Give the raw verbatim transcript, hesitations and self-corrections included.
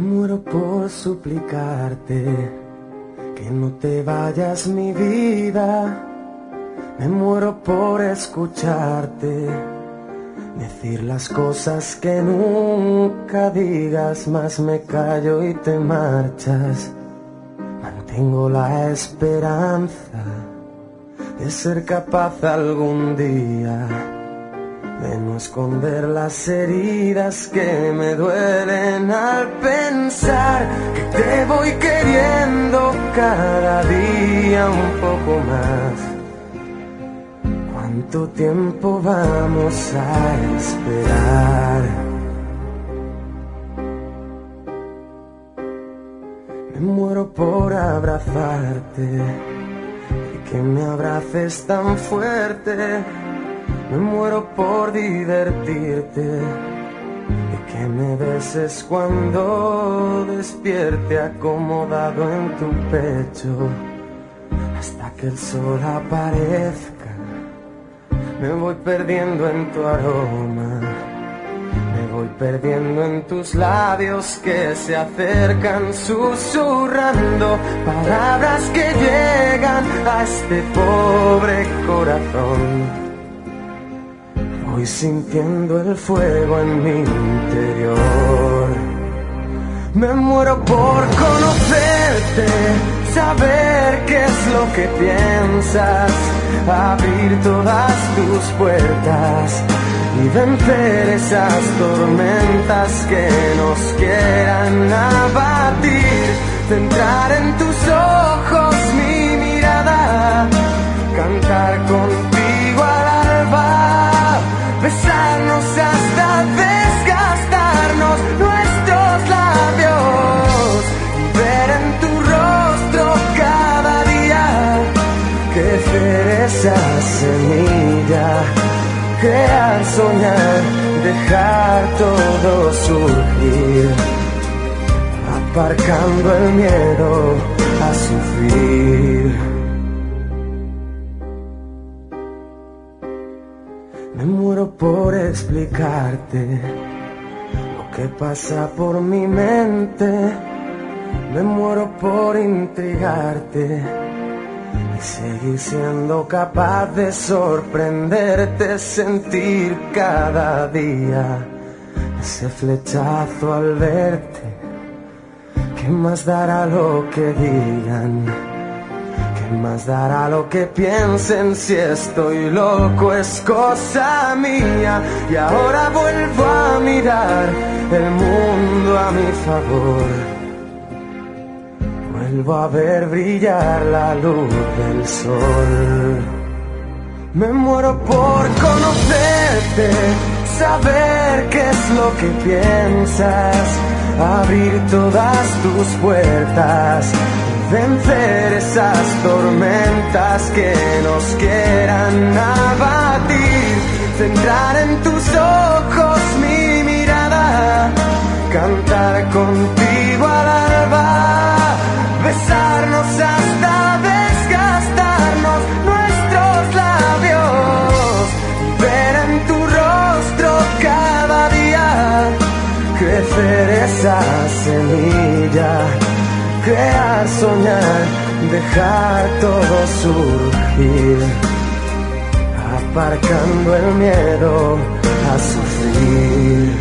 muero por suplicarte que no te vayas, mi vida. Me muero por escucharte decir las cosas que nunca digas, mas me callo y te marchas. Mantengo la esperanza de ser capaz algún día de no esconder las heridas que me duelen al pensar que te voy queriendo cada día un poco más. ¿Cuánto tiempo vamos a esperar? Me muero por abrazarte y que me abraces tan fuerte. Me muero por divertirte y que me beses cuando despierte acomodado en tu pecho hasta que el sol aparezca. Me voy perdiendo en tu aroma, me voy perdiendo en tus labios que se acercan susurrando palabras que llegan a este pobre corazón. Voy sintiendo el fuego en mi interior. Me muero por conocerte, saber qué es lo que piensas, abrir todas tus puertas y vencer esas tormentas que nos quieran abatir. Centrar en tus ojos mi mirada, cantar contigo al alba, besarnos hasta desgastarnos nuestros labios y ver en tu rostro cada día crecer esa semilla, crear, soñar, dejar todo surgir, aparcando el miedo a sufrir. Me muero por explicarte lo que pasa por mi mente. Me muero por intrigarte y seguir siendo capaz de sorprenderte, sentir cada día ese flechazo al verte. ¿Qué más dará lo que digan? ¿Qué más dará lo que piensen? Si estoy loco es cosa mía. Y ahora vuelvo a mirar el mundo a mi favor. Vuelvo a ver brillar la luz del sol. Me muero por conocerte, saber qué es lo que piensas, abrir todas tus puertas, vencer esas tormentas que nos quieran abatir. Centrar en tus ojos mi mirada, cantar contigo al alba, besarnos hasta desgastarnos nuestros labios y ver en tu rostro cada día crecer esa semilla, crear, soñar, dejar todo surgir, aparcando el miedo a sufrir.